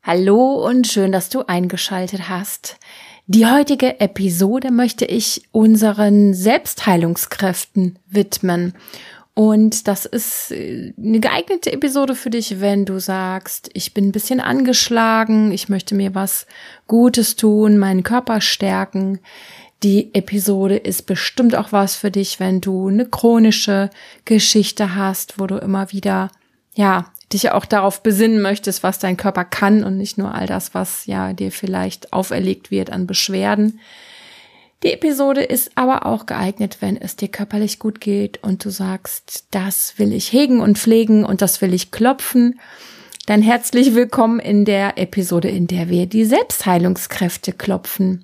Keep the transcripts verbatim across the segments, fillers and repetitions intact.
Hallo und schön, dass du eingeschaltet hast. Die heutige Episode möchte ich unseren Selbstheilungskräften widmen. Und das ist eine geeignete Episode für dich, wenn du sagst, ich bin ein bisschen angeschlagen, ich möchte mir was Gutes tun, meinen Körper stärken. Die Episode ist bestimmt auch was für dich, wenn du eine chronische Geschichte hast, wo du immer wieder, ja, dich auch darauf besinnen möchtest, was dein Körper kann und nicht nur all das, was ja dir vielleicht auferlegt wird an Beschwerden. Die Episode ist aber auch geeignet, wenn es dir körperlich gut geht und du sagst, das will ich hegen und pflegen und das will ich klopfen. Dann herzlich willkommen in der Episode, in der wir die Selbstheilungskräfte klopfen.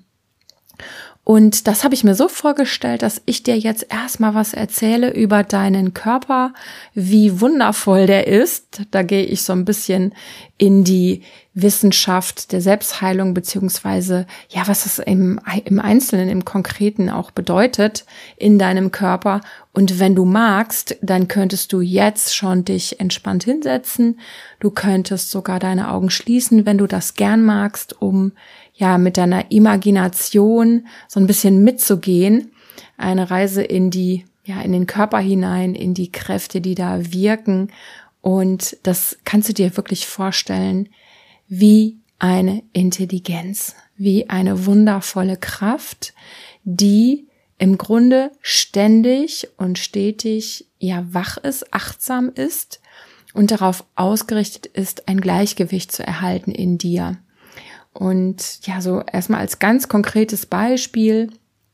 Und das habe ich mir so vorgestellt, dass ich dir jetzt erstmal was erzähle über deinen Körper, wie wundervoll der ist. Da gehe ich so ein bisschen in die Wissenschaft der Selbstheilung beziehungsweise ja, was es im, im Einzelnen, im Konkreten auch bedeutet in deinem Körper. Und wenn du magst, dann könntest du jetzt schon dich entspannt hinsetzen. Du könntest sogar deine Augen schließen, wenn du das gern magst, um ja mit deiner Imagination so ein bisschen mitzugehen. Eine Reise in die, ja, in den Körper hinein, in die Kräfte, die da wirken. Und das kannst du dir wirklich vorstellen, wie eine Intelligenz, wie eine wundervolle Kraft, die im Grunde ständig und stetig ja wach ist, achtsam ist und darauf ausgerichtet ist, ein Gleichgewicht zu erhalten in dir. Und ja, so erstmal als ganz konkretes Beispiel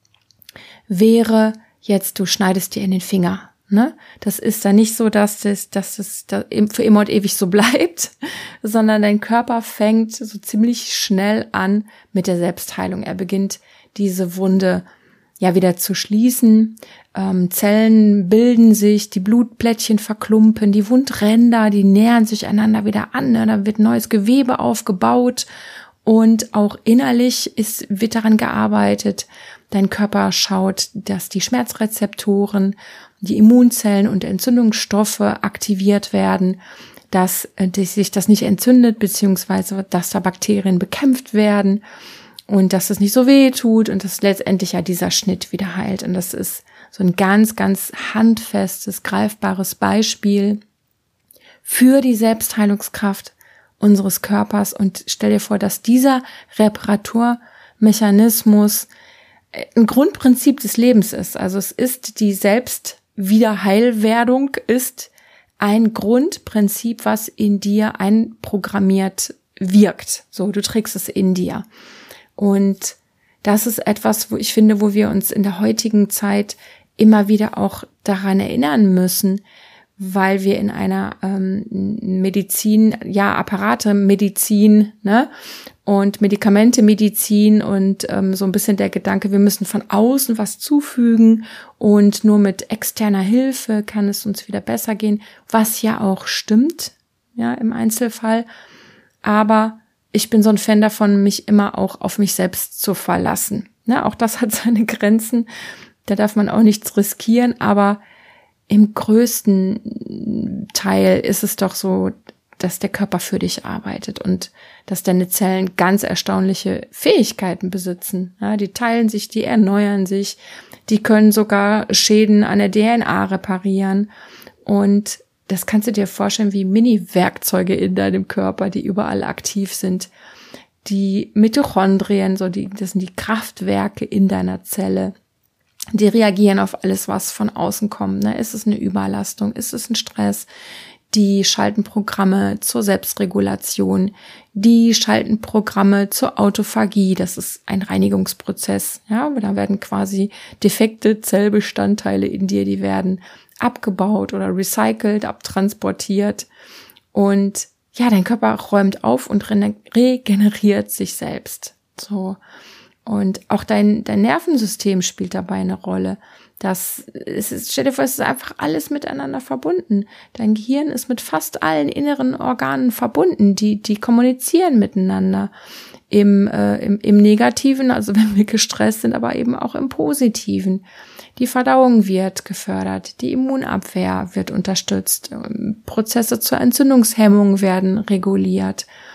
wäre jetzt, du schneidest dir in den Finger. Ne? Das ist dann nicht so, dass das, dass das für immer und ewig so bleibt, sondern dein Körper fängt so ziemlich schnell an mit der Selbstheilung. Er beginnt diese Wunde ja wieder zu schließen. Ähm, Zellen bilden sich, die Blutplättchen verklumpen, die Wundränder, die nähern sich einander wieder an. Ne? Da wird neues Gewebe aufgebaut. Und auch innerlich ist, wird daran gearbeitet. Dein Körper schaut, dass die Schmerzrezeptoren, die Immunzellen und Entzündungsstoffe aktiviert werden, dass sich das nicht entzündet, beziehungsweise dass da Bakterien bekämpft werden und dass es nicht so weh tut und dass letztendlich ja dieser Schnitt wieder heilt. Und das ist so ein ganz, ganz handfestes, greifbares Beispiel für die Selbstheilungskraft unseres Körpers. Und stell dir vor, dass dieser Reparaturmechanismus ein Grundprinzip des Lebens ist. Also es ist die Selbstwiederheilwerdung, ist ein Grundprinzip, was in dir einprogrammiert wirkt. So, du trägst es in dir. Und das ist etwas, wo ich finde, wo wir uns in der heutigen Zeit immer wieder auch daran erinnern müssen, weil wir in einer ähm, Medizin, ja, Apparate-Medizin, ne, und Medikamente-Medizin und ähm, so ein bisschen der Gedanke, wir müssen von außen was zufügen und nur mit externer Hilfe kann es uns wieder besser gehen, was ja auch stimmt, ja, im Einzelfall. Aber ich bin so ein Fan davon, mich immer auch auf mich selbst zu verlassen. Ne, auch das hat seine Grenzen, da darf man auch nichts riskieren, aber im größten Teil ist es doch so, dass der Körper für dich arbeitet und dass deine Zellen ganz erstaunliche Fähigkeiten besitzen. Ja, die teilen sich, die erneuern sich, die können sogar Schäden an der D N A reparieren. Und das kannst du dir vorstellen wie Mini-Werkzeuge in deinem Körper, die überall aktiv sind. Die Mitochondrien, so die, das sind die Kraftwerke in deiner Zelle. Die reagieren auf alles, was von außen kommt. Ne? Ist es eine Überlastung? Ist es ein Stress? Die schalten Programme zur Selbstregulation. Die schalten Programme zur Autophagie. Das ist ein Reinigungsprozess. Ja, aber da werden quasi defekte Zellbestandteile in dir, die werden abgebaut oder recycelt, abtransportiert. Und ja, dein Körper räumt auf und regeneriert sich selbst. So. Und auch dein, dein Nervensystem spielt dabei eine Rolle. Das ist, stell dir vor, es ist einfach alles miteinander verbunden. Dein Gehirn ist mit fast allen inneren Organen verbunden. Die, die kommunizieren miteinander. Im, äh, im, im Negativen, also wenn wir gestresst sind, aber eben auch im Positiven. Die Verdauung wird gefördert. Die Immunabwehr wird unterstützt. Prozesse zur Entzündungshemmung werden reguliert.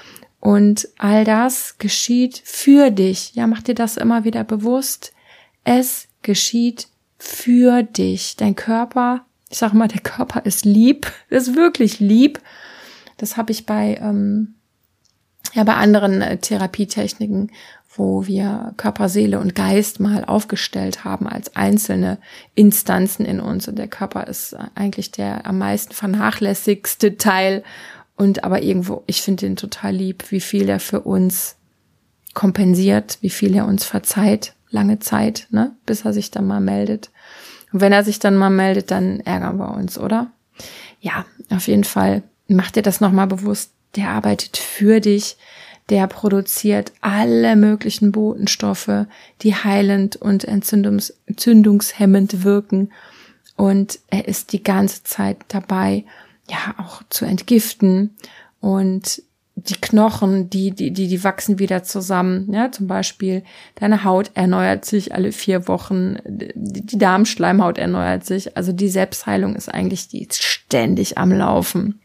Und all das geschieht für dich. Ja, mach dir das immer wieder bewusst. Es geschieht für dich. Dein Körper, ich sage mal, der Körper ist lieb, ist wirklich lieb. Das habe ich bei ähm, ja bei anderen äh, Therapietechniken, wo wir Körper, Seele und Geist mal aufgestellt haben als einzelne Instanzen in uns. Und der Körper ist eigentlich der am meisten vernachlässigste Teil. Und aber irgendwo, ich finde ihn total lieb, wie viel er für uns kompensiert, wie viel er uns verzeiht, lange Zeit, ne, bis er sich dann mal meldet. Und wenn er sich dann mal meldet, dann ärgern wir uns, oder? Ja, auf jeden Fall, mach dir das nochmal bewusst. Der arbeitet für dich, der produziert alle möglichen Botenstoffe, die heilend und entzündungs- entzündungshemmend wirken. Und er ist die ganze Zeit dabei, ja, auch zu entgiften. Und die Knochen, die, die, die, die wachsen wieder zusammen. Ja, zum Beispiel, deine Haut erneuert sich alle vier Wochen. Die Darmschleimhaut erneuert sich. Also die Selbstheilung ist eigentlich, die ist ständig am Laufen.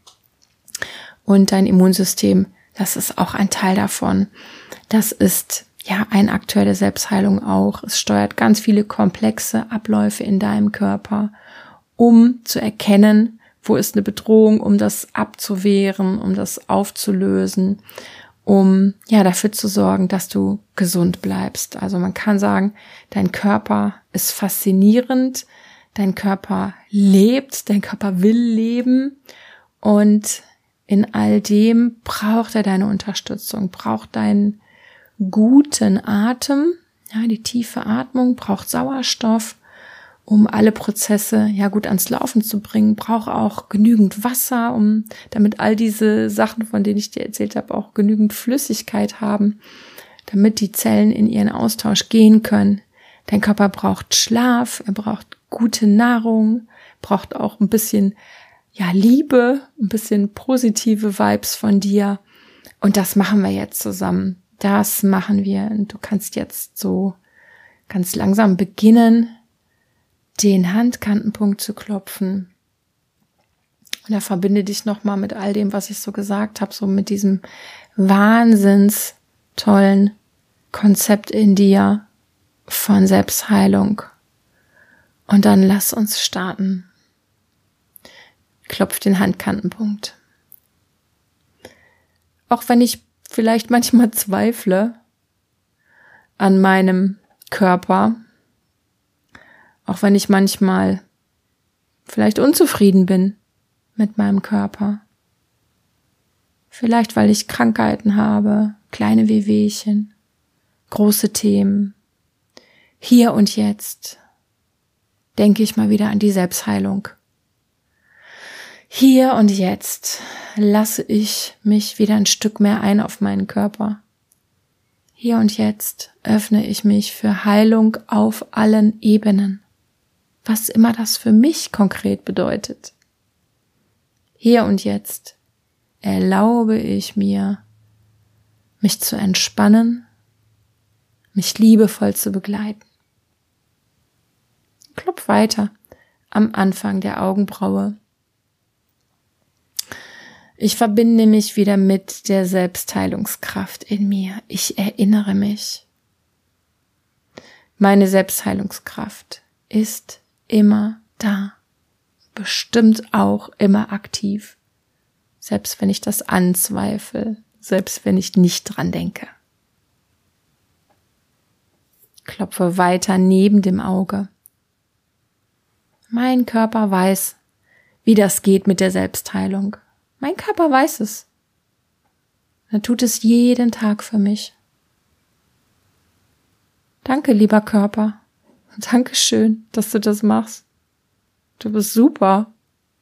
Und dein Immunsystem, das ist auch ein Teil davon. Das ist ja eine aktuelle Selbstheilung auch. Es steuert ganz viele komplexe Abläufe in deinem Körper, um zu erkennen, wo ist eine Bedrohung, um das abzuwehren, um das aufzulösen, um ja dafür zu sorgen, dass du gesund bleibst. Also man kann sagen, dein Körper ist faszinierend, dein Körper lebt, dein Körper will leben und in all dem braucht er deine Unterstützung, braucht deinen guten Atem, ja, die tiefe Atmung, braucht Sauerstoff, um alle Prozesse ja gut ans Laufen zu bringen, braucht auch genügend Wasser, um damit all diese Sachen, von denen ich dir erzählt habe, auch genügend Flüssigkeit haben, damit die Zellen in ihren Austausch gehen können. Dein Körper braucht Schlaf, er braucht gute Nahrung, braucht auch ein bisschen ja, Liebe, ein bisschen positive Vibes von dir. Und das machen wir jetzt zusammen. Das machen wir. Und du kannst jetzt so ganz langsam beginnen, den Handkantenpunkt zu klopfen. Und da verbinde dich nochmal mit all dem, was ich so gesagt habe, so mit diesem wahnsinns tollen Konzept in dir von Selbstheilung. Und dann lass uns starten. Klopf den Handkantenpunkt. Auch wenn ich vielleicht manchmal zweifle an meinem Körper, auch wenn ich manchmal vielleicht unzufrieden bin mit meinem Körper, vielleicht weil ich Krankheiten habe, kleine Wehwehchen, große Themen. Hier und jetzt denke ich mal wieder an die Selbstheilung. Hier und jetzt lasse ich mich wieder ein Stück mehr ein auf meinen Körper. Hier und jetzt öffne ich mich für Heilung auf allen Ebenen, was immer das für mich konkret bedeutet. Hier und jetzt erlaube ich mir, mich zu entspannen, mich liebevoll zu begleiten. Klopf weiter am Anfang der Augenbraue. Ich verbinde mich wieder mit der Selbstheilungskraft in mir. Ich erinnere mich. Meine Selbstheilungskraft ist immer da, bestimmt auch immer aktiv, selbst wenn ich das anzweifle, selbst wenn ich nicht dran denke. Klopfe weiter neben dem Auge. Mein Körper weiß, wie das geht mit der Selbstheilung. Mein Körper weiß es. Er tut es jeden Tag für mich. Danke, lieber Körper. Dankeschön, dass du das machst. Du bist super.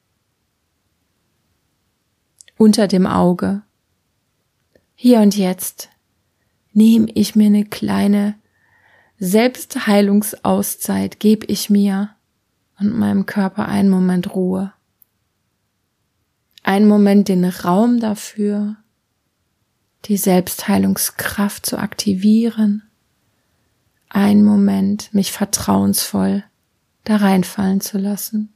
Unter dem Auge. Hier und jetzt nehme ich mir eine kleine Selbstheilungsauszeit, gebe ich mir und meinem Körper einen Moment Ruhe. Einen Moment den Raum dafür, die Selbstheilungskraft zu aktivieren. Einen Moment, mich vertrauensvoll da reinfallen zu lassen.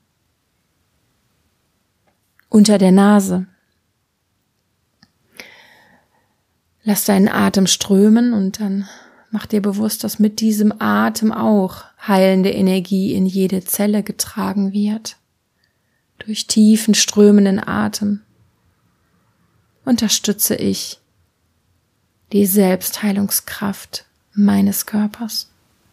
Unter der Nase. Lass deinen Atem strömen und dann mach dir bewusst, dass mit diesem Atem auch heilende Energie in jede Zelle getragen wird. Durch tiefen, strömenden Atem unterstütze ich die Selbstheilungskraft meines Körpers.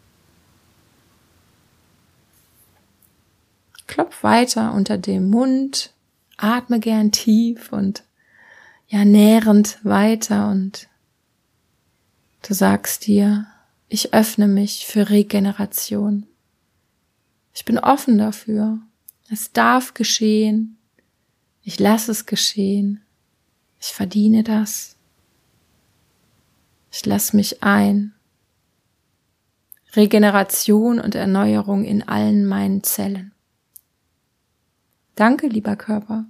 Klopf weiter unter dem Mund, atme gern tief und ja nährend weiter und du sagst dir, ich öffne mich für Regeneration. Ich bin offen dafür. Es darf geschehen. Ich lasse es geschehen. Ich verdiene das. Ich lasse mich ein. Regeneration und Erneuerung in allen meinen Zellen. Danke, lieber Körper.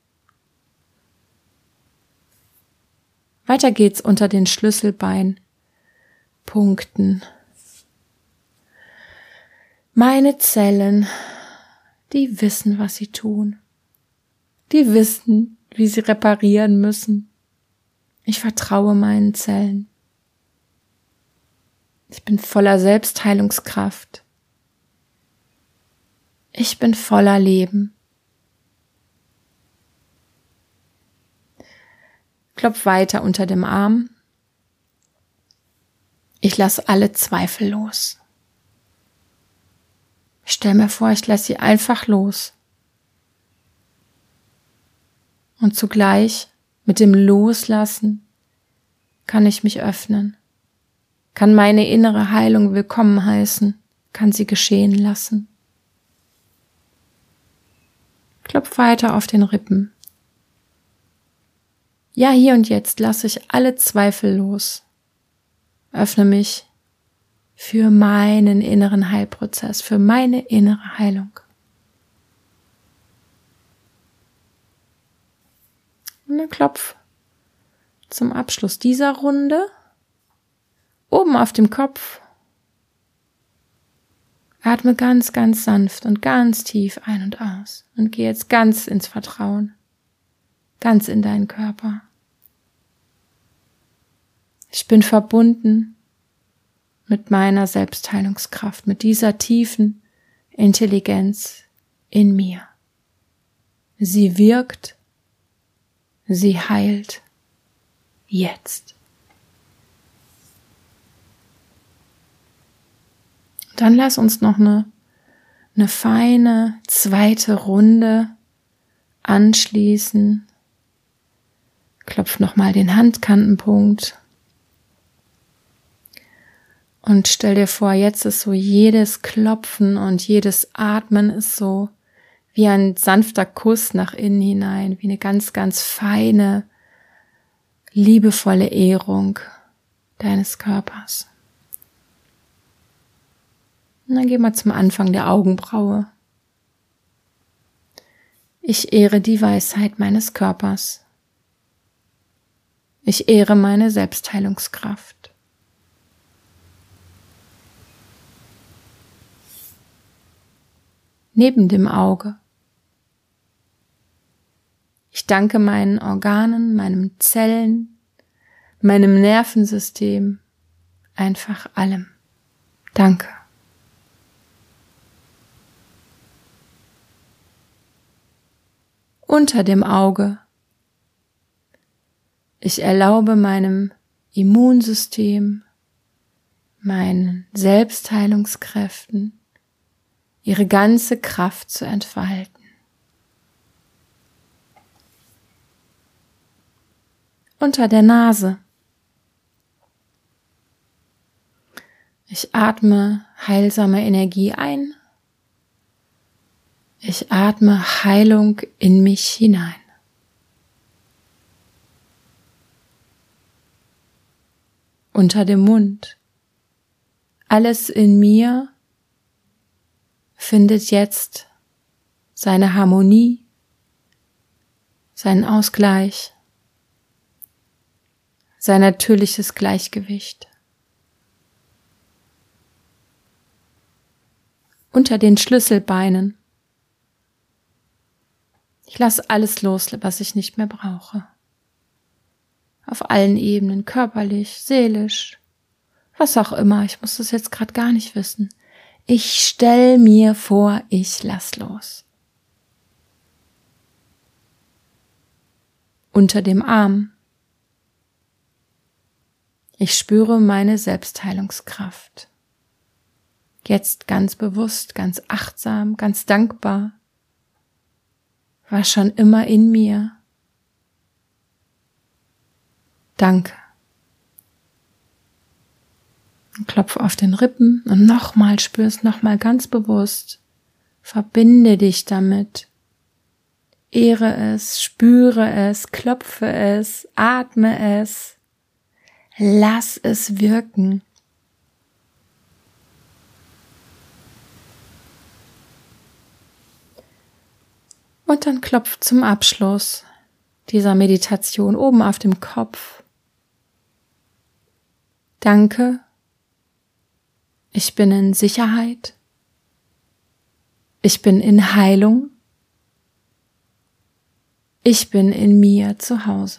Weiter geht's unter den Schlüsselbeinpunkten. Meine Zellen, die wissen, was sie tun. Die wissen, wie sie reparieren müssen. Ich vertraue meinen Zellen. Ich bin voller Selbstheilungskraft. Ich bin voller Leben. Klopf weiter unter dem Arm. Ich lasse alle Zweifel los. Ich stell mir vor, ich lasse sie einfach los. Und zugleich mit dem Loslassen kann ich mich öffnen, kann meine innere Heilung willkommen heißen, kann sie geschehen lassen. Klopf weiter auf den Rippen. Ja, hier und jetzt lasse ich alle Zweifel los. Öffne mich für meinen inneren Heilprozess, für meine innere Heilung. Und dann klopf zum Abschluss dieser Runde oben auf dem Kopf. Atme ganz, ganz sanft und ganz tief ein und aus und geh jetzt ganz ins Vertrauen, ganz in deinen Körper. Ich bin verbunden mit meiner Selbstheilungskraft, mit dieser tiefen Intelligenz in mir. Sie wirkt, sie heilt jetzt. Dann lass uns noch eine, eine feine zweite Runde anschließen. Klopf nochmal den Handkantenpunkt. Und stell dir vor, jetzt ist so jedes Klopfen und jedes Atmen ist so wie ein sanfter Kuss nach innen hinein, wie eine ganz, ganz feine, liebevolle Ehrung deines Körpers. Und dann gehen wir zum Anfang der Augenbraue. Ich ehre die Weisheit meines Körpers. Ich ehre meine Selbstheilungskraft. Neben dem Auge. Ich danke meinen Organen, meinen Zellen, meinem Nervensystem, einfach allem. Danke. Unter dem Auge. Ich erlaube meinem Immunsystem, meinen Selbstheilungskräften, ihre ganze Kraft zu entfalten. Unter der Nase. Ich atme heilsame Energie ein. Ich atme Heilung in mich hinein. Unter dem Mund. Alles in mir findet jetzt seine Harmonie, seinen Ausgleich, sein natürliches Gleichgewicht. Unter den Schlüsselbeinen. Ich lasse alles los, was ich nicht mehr brauche. Auf allen Ebenen, körperlich, seelisch, was auch immer. Ich muss das jetzt gerade gar nicht wissen. Ich stell mir vor, ich lass los. Unter dem Arm. Ich spüre meine Selbstheilungskraft. Jetzt ganz bewusst, ganz achtsam, ganz dankbar. War schon immer in mir. Danke. Und klopfe auf den Rippen und nochmal spürst, nochmal ganz bewusst. Verbinde dich damit. Ehre es, spüre es, klopfe es, atme es. Lass es wirken. Und dann klopf zum Abschluss dieser Meditation oben auf dem Kopf. Danke. Ich bin in Sicherheit. Ich bin in Heilung. Ich bin in mir zu Hause.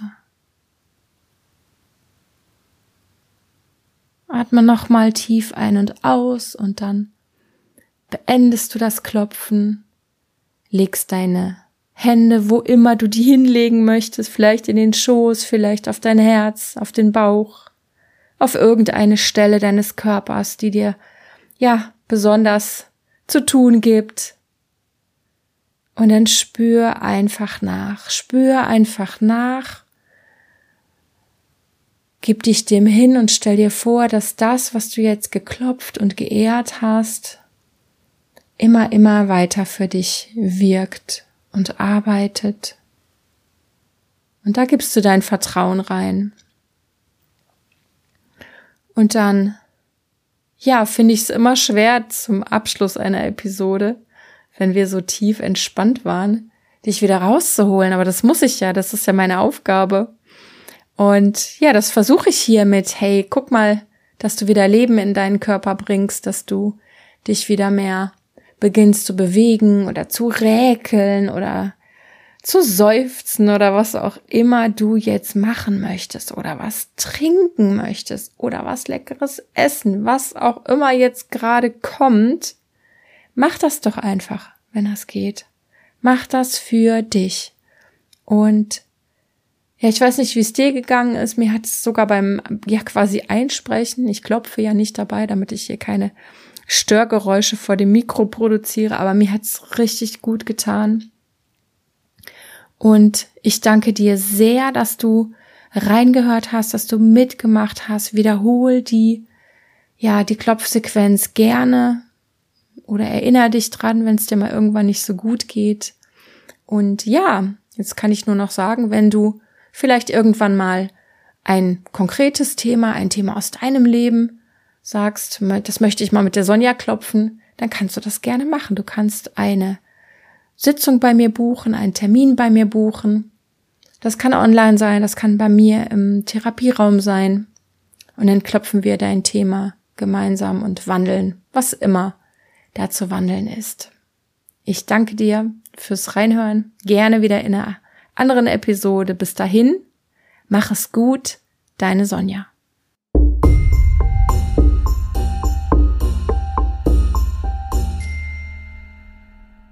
Atme nochmal tief ein und aus und dann beendest du das Klopfen. Legst deine Hände, wo immer du die hinlegen möchtest, vielleicht in den Schoß, vielleicht auf dein Herz, auf den Bauch, auf irgendeine Stelle deines Körpers, die dir, ja, besonders zu tun gibt. Und dann spür einfach nach, spür einfach nach. Gib dich dem hin und stell dir vor, dass das, was du jetzt geklopft und geehrt hast, immer, immer weiter für dich wirkt und arbeitet. Und da gibst du dein Vertrauen rein. Und dann, ja, finde ich es immer schwer zum Abschluss einer Episode, wenn wir so tief entspannt waren, dich wieder rauszuholen. Aber das muss ich ja, das ist ja meine Aufgabe. Und ja, das versuche ich hier mit, hey, guck mal, dass du wieder Leben in deinen Körper bringst, dass du dich wieder mehr beginnst zu bewegen oder zu räkeln oder zu seufzen oder was auch immer du jetzt machen möchtest oder was trinken möchtest oder was Leckeres essen, was auch immer jetzt gerade kommt, mach das doch einfach, wenn das geht. Mach das für dich. Und ja, ich weiß nicht, wie es dir gegangen ist. Mir hat es sogar beim, ja, quasi Einsprechen, ich klopfe ja nicht dabei, damit ich hier keine Störgeräusche vor dem Mikro produziere, aber mir hat's richtig gut getan. Und ich danke dir sehr, dass du reingehört hast, dass du mitgemacht hast. Wiederhol die, ja, die Klopfsequenz gerne oder erinnere dich dran, wenn es dir mal irgendwann nicht so gut geht. Und ja, jetzt kann ich nur noch sagen, wenn du vielleicht irgendwann mal ein konkretes Thema, ein Thema aus deinem Leben sagst, das möchte ich mal mit der Sonja klopfen, dann kannst du das gerne machen. Du kannst eine Sitzung bei mir buchen, einen Termin bei mir buchen. Das kann online sein, das kann bei mir im Therapieraum sein. Und dann klopfen wir dein Thema gemeinsam und wandeln, was immer da zu wandeln ist. Ich danke dir fürs Reinhören. Gerne wieder in einer anderen Episode. Bis dahin, mach es gut, deine Sonja.